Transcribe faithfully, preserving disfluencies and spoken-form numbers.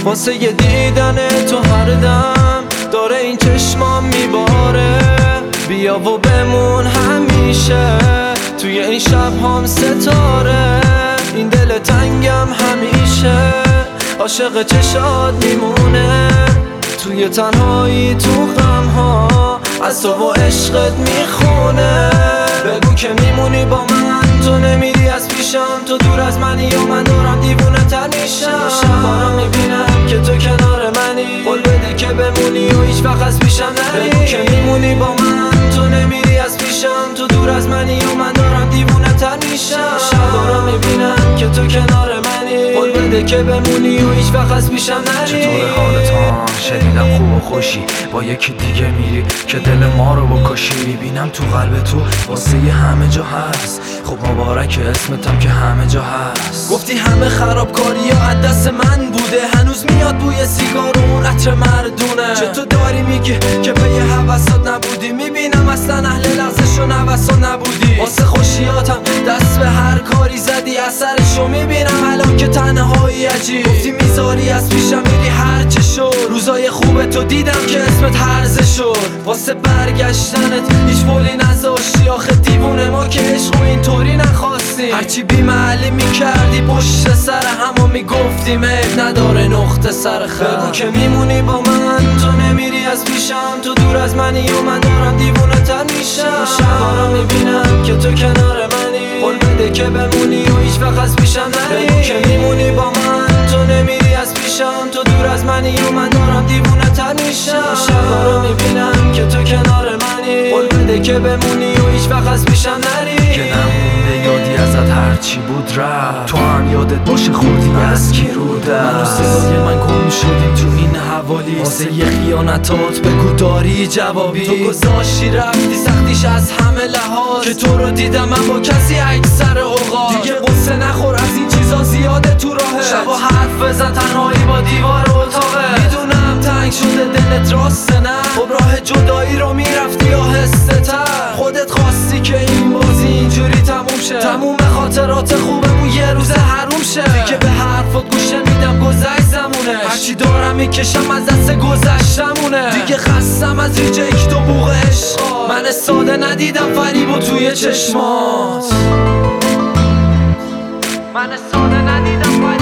واسه یه دیدن تو هر دم داره این چشمام میباره. بیا و بمون همیشه توی این شب هم ستاره. این دل تنگم همیشه عاشق چشات میمونه. توی تنهایی تو غم ها از تو و عشقت میخونه. بگو که میمونی با من، تو نمیری از پیشم. تو دور از منی یا من دارم دیوونه تر میشم. شبارا میبینم که تو کنار منی، قول بده که بمونی و هیچ وقت از پیشم نری. بگو که میمونی با من، تو نمیری از پیشم. تو دور از منی یا من دارم دیوونه تر میشم. شبارا میبینم که تو کنار منی، قول بده که بمونی و هیچ وقت از پیشم نری. چطور حالت ها؟ شنیدم خوب و خوشی با یکی دیگه میری که دل ما رو بکشی. میبینم تو قلب تو واسه همه جا هست. خب مبارک اسمتم که همه جا هست. گفتی همه خرابکاری ها از دست من بوده، هنوز میاد بوی سیگار و اون عطر مردونه. چه تو داری میگی که به یه حوثات نبودی؟ میبینم اصلا اهل لغزش و نوسات نبودی. واسه خوشیاتم دست به هر کاری زدی، اثرشو میبینم الان که تنهایی عجیب. گفتی میذاری از پیشم میری هر چه شد. روزای خوب تو دیدم که اسمت هرزه شد. واسه برگشتنت هیچ پولی نذاشتی. آخه دیوونه ما که عشق و اینطوری نخواستیم. هرچی بی‌محلی میکردی پشت سر همو میگفتیم عیب نداره نقطه سر خط. بگو که میمونی با من، تو نمیری از پیشم. تو دور از منی و من دارم دیوونه تر میشم. شبارا میبینم که تو کنار منی، قول بده که بمونی و هیچ وقت از پیشم نری. بگو که میمونی با من، تو نمیری از پیشم. تو دور از منی و من دارم دیوونه تر میشم. شبارا میبینم که تو کنار منی، قول بده که بمونی و هیچ وقت از پیشم نری. که نمونده یادی ازت هرچی بود رفت. تو هم یادت باشه خوردی از کی رو دست. من و صدای من گم شدیم تو این حوالی. واسه یه خیانتات بگو داری جوابی. تو گذاشتی رفتی سختیش از همه لحاظ، که تو رو دیدم من با کسی اکثر اوقات. دیگه قصه نخور از این چیزا زیاده تو راهه. شبا حرف بزن تنهایی با دیوار و اتاقه. میدونم تنگ شده دلت راسته نه، خب راه جدایی رو میرفتی آهسته تر. خودت خواستی که این بازی اینجوری تموم شه. تموم خاطرات خوبمون یه روز حروم شه. دیگه به حرفات گوش نمیدم گذشت زمونه. هرچی دارم میکشم از دست گذشتمونه. دیگه خستم از ریجکت و بوق عشق. من ساده ندیدم فریبو توی چشمات. من ساده ندیدم فریبو